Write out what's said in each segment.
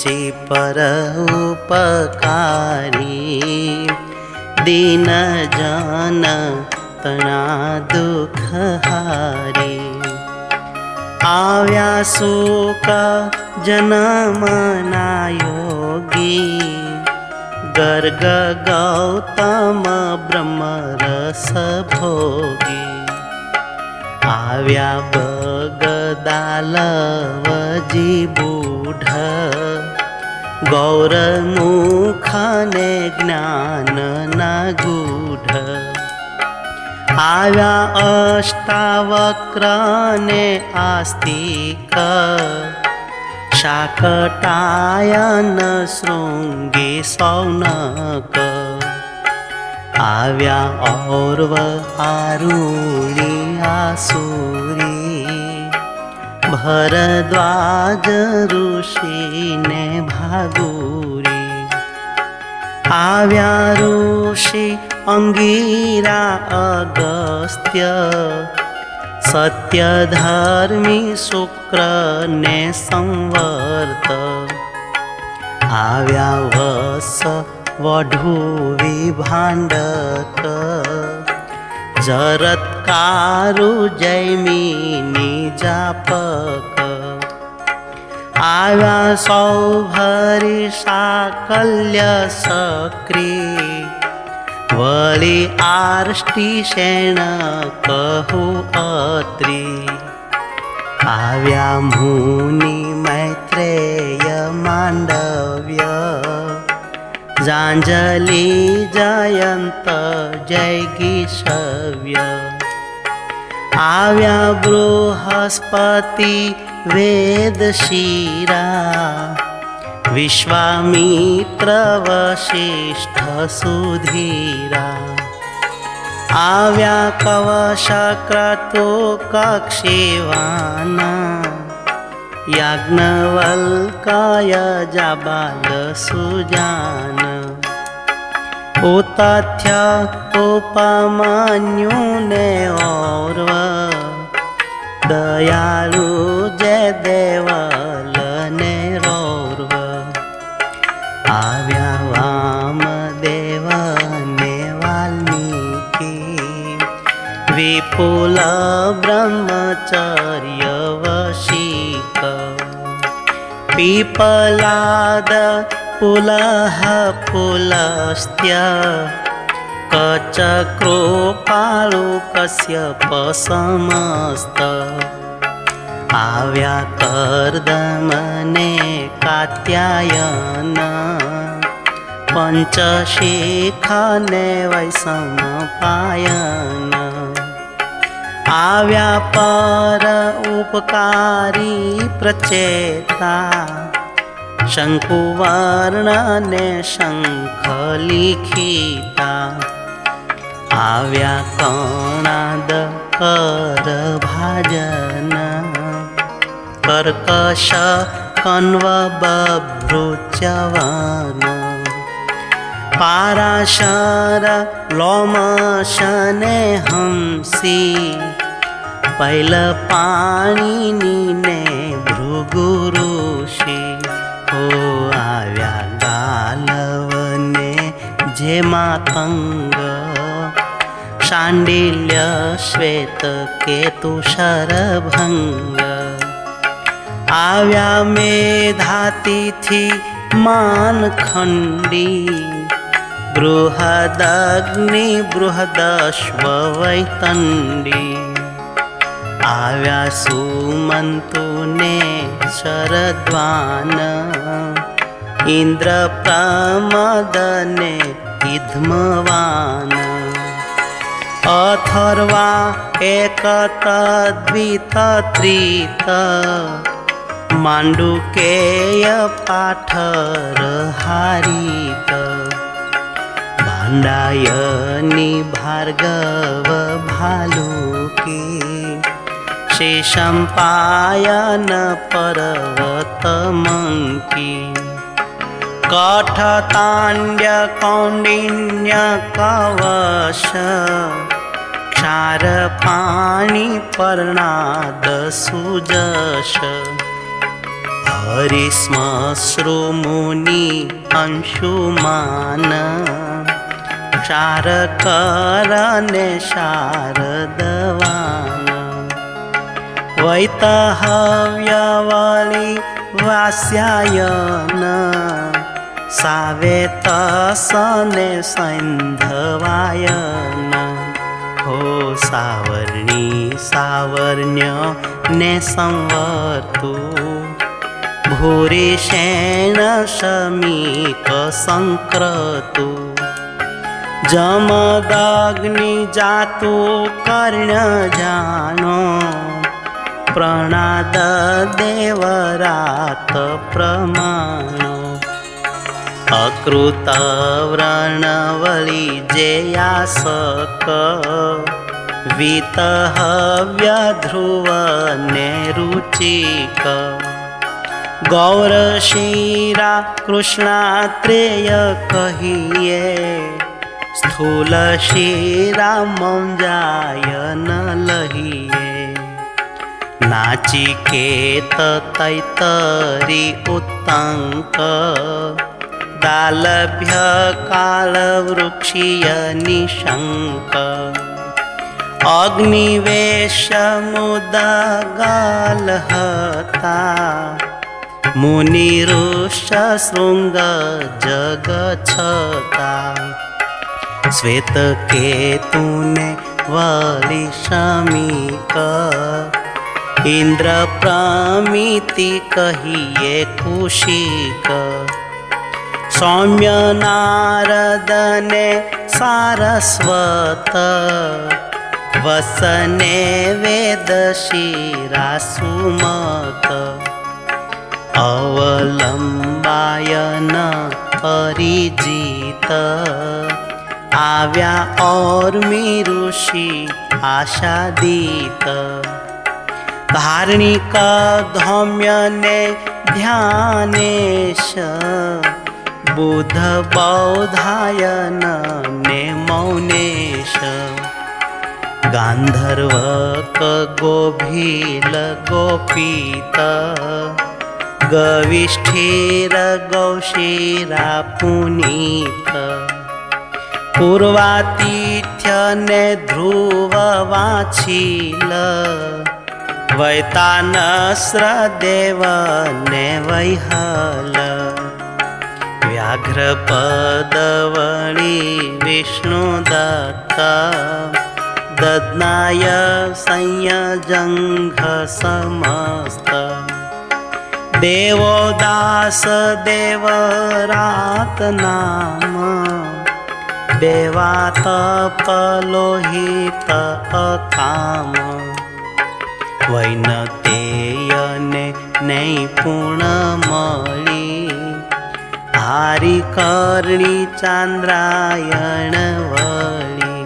पर उपकारी दीन जन तना दुख हारी आव्या सुख जन्मना योगी गर्ग गौतम ब्रह्म रस भोगी आव्या बगदालवजी बूढ़ गौरमुख ने ज्ञान न गूढ़ आव्या अष्टावक्र ने आस्तिक शाकटायन शृंगी सौनक आव्या और्व आरुणी आसुरी भरद्वाज ऋषि ने भागुरी आव्या ऋषि अंगिरा अगस्त्य सत्यधर्मी शुक्र ने संवर्त आव्या वस वधू विभांडक जरत्कारु जैमिनी जापक आव्या सौभरी साकल्य सक्री वली आर्ष्टिशेण कहु अत्रि आव्या मुनि मैत्रेय मांडव्य जांजलि जयंत जैगिषव्य आव्या बृहस्पति वेदशिरा विश्वामित्र वशिष्ठ सुधीरा आव्या कवशक्रतु कक्षेवान याज्ञवल्क्य जाबाल सुजान उतथ्य उपमान्यु ने और्व दयालु जयदेवल ने रौर्व आव्या वामदेव ने वाल्मीकि विपुल ब्रह्मचर्य वशिक पीपलाद पुलह पुलस्त्य कचक्रोपालु कश्यप समस्त आव्या कर्दमने कात्यायन पंचशिखने वैशंपायन आव्या पर उपकारी प्रचेता शंकुवर्ण ने शंख लिखिता आव्या कणाद कर भाजन कर्कश कण्व बभ्रुच्यवन पाराशर लोमशने हंसी पैल पाणिनि ने भृगुऋषि ओ आव्या गालवने जे मातंग शांडिल्य श्वेत केतु शरभंग आव्या मेधातिथि मानखंडी बृहदग्नि बृहदश्व वैतंडी आव्या सुमंतु ने शरद्वान इंद्र प्रमद ने इध्मवान अथर्वा एकत द्वित त्रित मांडुकेय पाठर हारित भांडायनी भार्गव भालुकी शेषंपायन पर्वत मंकी कठतांड्य कौंडिन्य कवश क्षारपाणि पर्णाद सुजश हरिश्मश्रुमुनि अंशुमान शारकरने शारदवान वैतहव्यवली वास्यायन सावेतसने सैन्धवायन हो सावर्णी सावर्ण्य ने संवर्तु भूरिशेन शमीक संक्रतु जमदग्नि जातु कर्ण जानो प्रणाद देवरात प्रमाणो अकृत व्रणवली जेयासक वितहव्यध्रुव रुचिक गौरशिरा कृष्णात्रेय कहिए स्थूल शिरा मंजायन लहिए नाचिकेत तैतरी उत्तंक दालभ्य कालवृक्षीय निशंक अग्निवेश मुदगालहता मुनिरुष शृंग जगछता श्वेतकेतुने वली शमीक इंद्र प्रमिति कहिए कुशिक सौम्य नारदने सारस्वत वसने वेदशिरा सुमत अवलंबायन परिजित आव्या और ऋषि आशादीत धार्मिक धौम्य ने ध्यानेश बुध बौधायन ने मौनेश गांधर्वक गोभील गोपीत गविष्ठीर गौशीरा पुनीत पूर्वातिथ्य ने ध्रुव वाछील वैतानस्र देव ने वैहल व्याघ्रपदवणी विष्णुदत्त दद्नाय संयजंघ समस्त देवोदास देवरात नाम देवातपलोहित अकाम वैनतेयने नैपुण मळी हरिकर्णी चांद्रायण वळी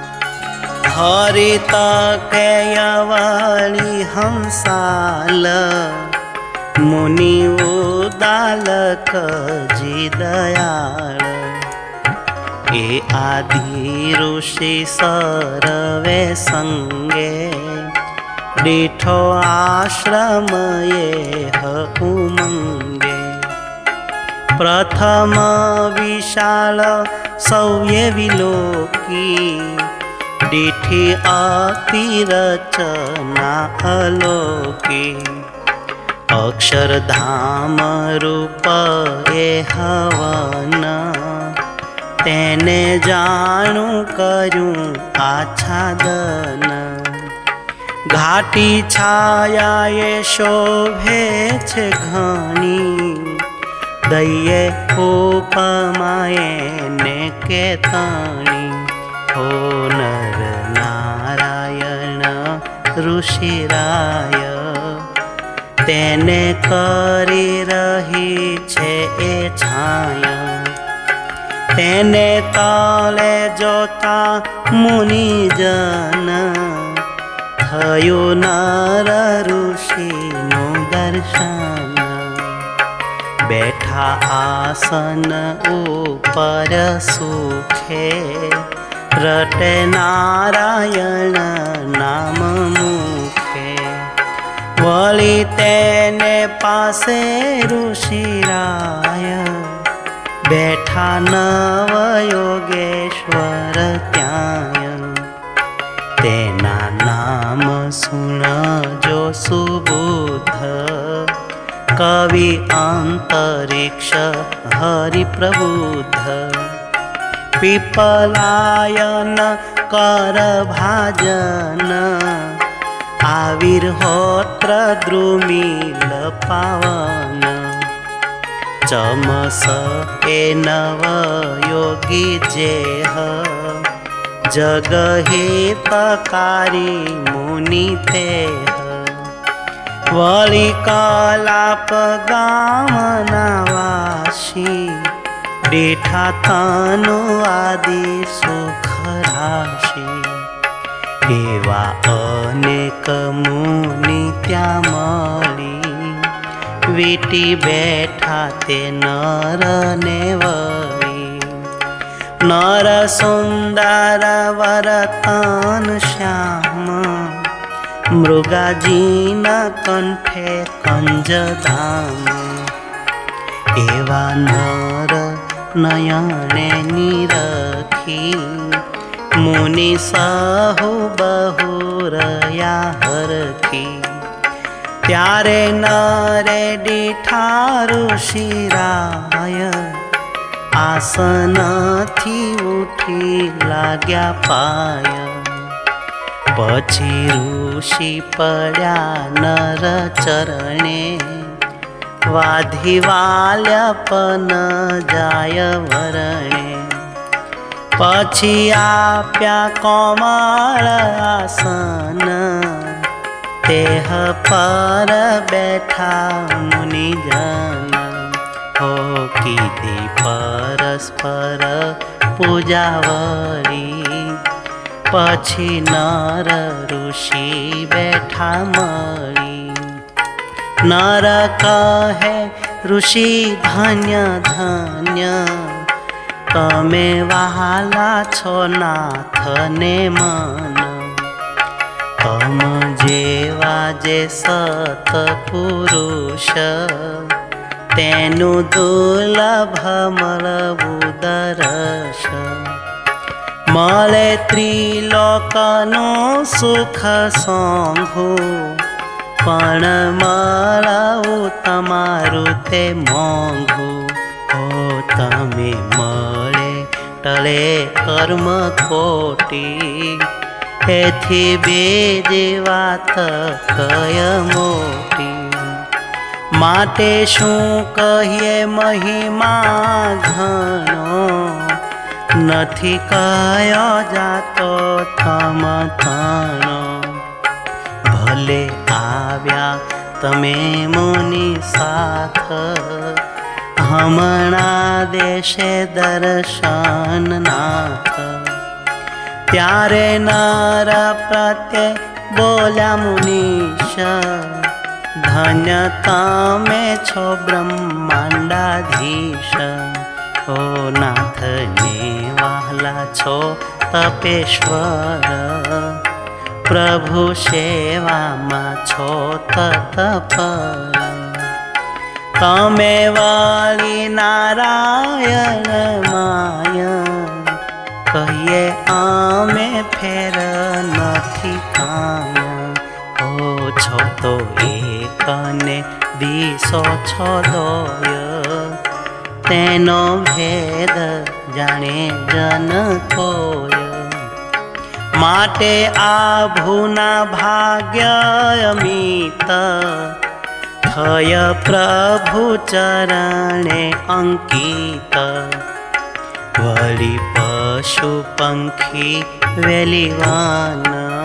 हरित केयवळी हंसाल मुनि उदालक जी दयाळ ए आदि ऋषि सर्वे संगे दीठो आश्रम ये उमंगे प्रथम विशाल सौये विलोकी दीठी अतिरचना अलोकी अक्षरधाम रूप ए हवन तेने जाणु करूं आच्छादन घाटी छाया ये शोभे छे घणी दये उपमाए ने केतणी हो नर नारायण ऋषिराय तेने करी रही छे ए छाया तेने तले जोता मुनिजन थयो नर ऋषिनु दर्शन बैठा आसन ऊपर सुखे रटे नारायण नाम मुखे વળી તેને પાસે ઋષિરાય બેઠા નવ યોગેશ્વર ત્યાંય તેના નામ સુણજો સુબુદ્ધ કવિ અંતરિક્ષ હરિપ્રબુદ્ધ પીપલાયન કર ભાજન આવિર્હોત્ર દ્રુમિલ પાવન ચમસ એ નવ યોગી જેહ જગહિતકારી મુનિ તેહ વળી કલાપ ગામના વાસી બેઠા તનુ આદિ સુખ રાશિ એવા અનેક મુનિ ત્યાં મળી વીટી બેઠા તે નર ને વળી નર સુંદર વરતન શ્યામ મૃગાજીના કંઠે કંજધામ એવા નર નયણે નિરખી મુનિ સહુ બહુ રહ્યા હરખી ત્યારે નરે દીઠા ઋષિરાય આસનથી ઉઠી લાગ્યા પાય પછી ઋષિ પડ્યા નર ચરણે વાધિવાલ્ય પન જાય વરણે પછી આપ્યા કોમળ આસન તેહ પર બેઠા મુનિજન હો કીધી પરસ્પર પૂજાવળી પછી નર ઋષિ બેઠા મળી નર કહે ઋષિ ધન્ય ધન્ય તમે વહાલા છો નાથને મન તમ જેવા જે સતપુરુષ તેનું દુર્લભ મળવું દર્શ મળે ત્રિલોકનું સુખ સોંઘું પણ મળવું તમારું તે મોંઘું હો તમે મળે ટળે કર્મ ખોટી એથી બીજી વાત કય મોટી માટે શું કહીએ મહિમા ઘણો નથી કયો જાતો તમ તણો ભલે આવ્યા તમે મુનિ સાથ હમણાં દેશે દર્શન નાથ ત્યારે નર પ્રત્યે બોલ્યા મુનીશ ધન્ય તમે છો બ્રહ્માંડાધીશ ઓ નાથને વહાલા છો તપેશ્વર પ્રભુ સેવામાં છો તત્પર તમે વળી નારાયણ માય કહીએ અમે ફેર નથી કાય ઓ છો તો એકને દિશો છો દોય તેનો ભેદ જાણે જન કોય માટે આ ભૂના ભાગ્ય અમિત થય પ્રભુ ચરણે અંકિત વળી પશુ પંખી વેલીવાન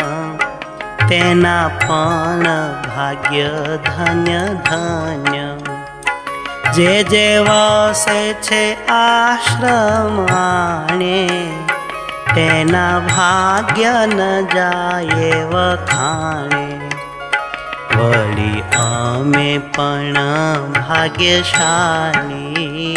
તેના પણ ભાગ્ય ધન્ય ધન્ય જે જે વસે છે આશ્રમ આણે તેના ભાગ્ય ન જાય વખાણે વળી અમે પણ ભાગ્યશાળી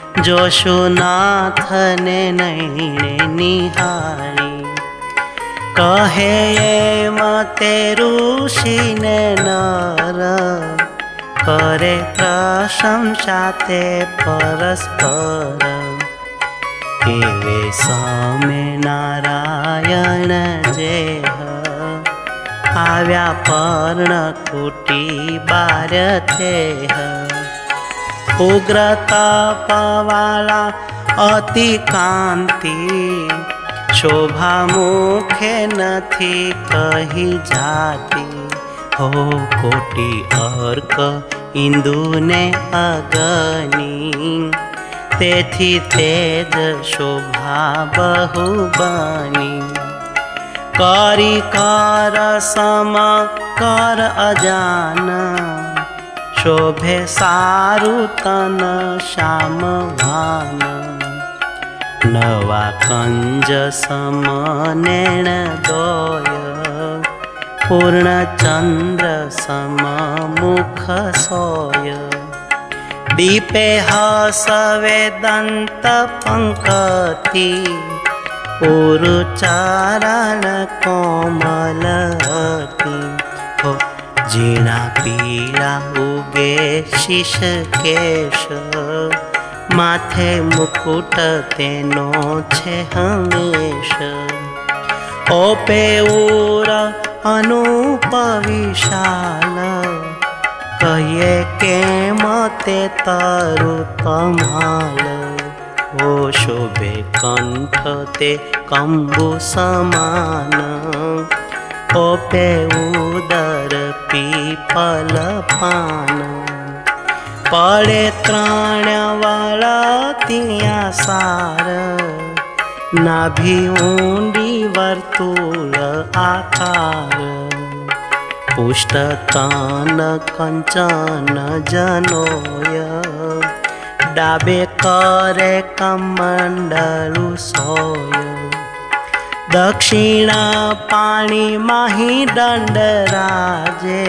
જોશું નાથને નૈણે નિહાળી कहे मते ऋषि ने नर करे प्रशंसा ते परस्पर एवे समे नारायण जेह आव्या पर्णकुटी बारथेह उग्र तपवाला अति कांति शोभा मुखे नथी कही जाती हो कोटि अर्क इंदु ने अगनी तेथी तेज शोभा बहु बनी करी कर सम कर अजान शोभे सारु तन श्याम भान नवा कंज सम नैण दोय पूर्ण चंद्र सम मुख सोय दीपे हसवे दंत पंकति उरुचारण कोमलती हो जीना पीला उगे शीश केश माथे मुकुट तेनो छे हमेश ओपे उर अनूप विशाल कहिए के मते तरु तमाल ओ शोभे कंठ ते कंबु समान ओपे उदर पीपल पान पड़े त्राण वाला तिया सार नाभि ऊंडी वर्तुल आकार पुष्ट तन कंचन जनोय डाबे करे कमंडलु सोय दक्षिणा पाणी माही दंड राजे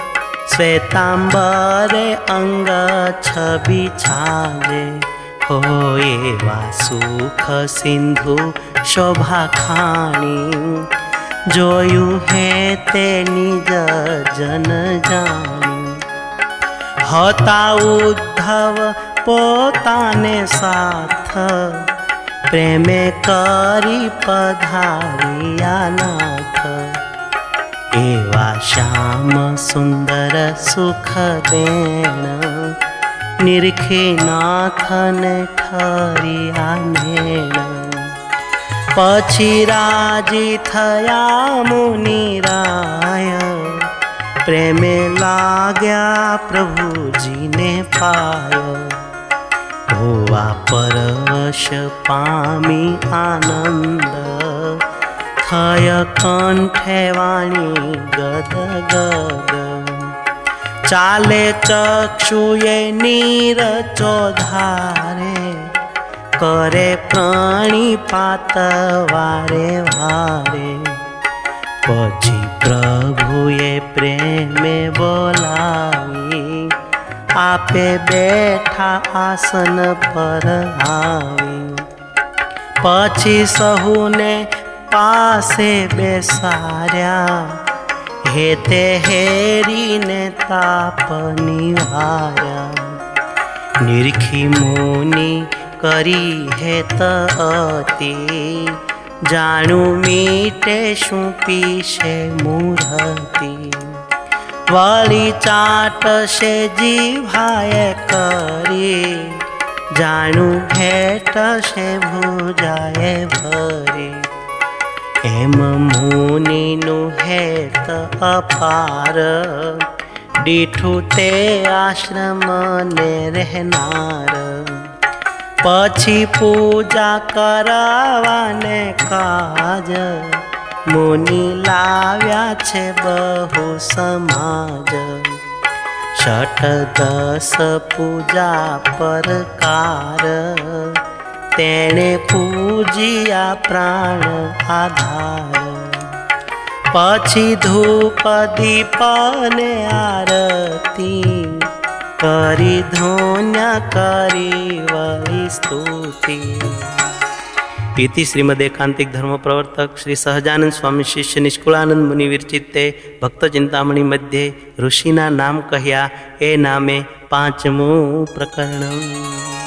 श्वेतांबरे अंग छवि छाजे हो एवा सुख सिंधु शोभा खाणी जोयु है ते निज जन जानी होता उद्धव पोताने साथ प्रेमे करी पधारिया नाथ एवा श्याम सुंदर सुख देन निरखे नाथ ने ठरिया नेण पछी राजी थया मुनिराय प्रेमे लाग्या प्रभु जी ने पायो होवा परवश पामी आनंद थय कंठे वाणी गद गद चाले चक्षुए नीर चोधारे करे प्रणिपात वारे वारे पछी प्रभुए प्रेमे बोलावी आपे बैठा आसन पर आवी पछी सहुने पासे बेसार्या हेते हेरी ने ताप निवार्या निरखी मुनि करी हेत अति जाणु मीटे शू पीशे मूर्ति वली चाट से जीभाए करी जाणु भेट से भुजाए भरी एम मुनि नु हेत अपार डीठू ते आश्रम ने रहनार पछी पूजा करावाने काज मुनि लाव्या छे बहु समाज छठ दस पूजा परकार तेणे पूजिया प्राण आधार पछी धूप दीप ने आरती करी धोन्या करी वही स्तुति इति श्रीमदेकांतिक धर्म प्रवर्तक श्री सहजानंद स्वामी शिष्य निष्कुलानंद मुनि विरचिते भक्त चिंतामणि मध्ये ऋषिना नाम कहया ए नामे 5मું प्रकरण।